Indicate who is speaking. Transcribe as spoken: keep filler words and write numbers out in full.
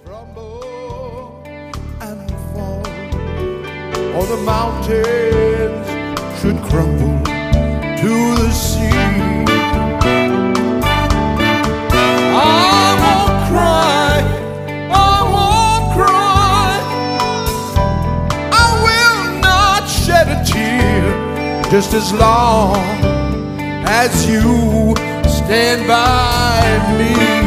Speaker 1: crumble and fall, or the mountains should crumble to the sea. I won't cry, I won't cry, I will not shed a tear, just as long as you stand by me.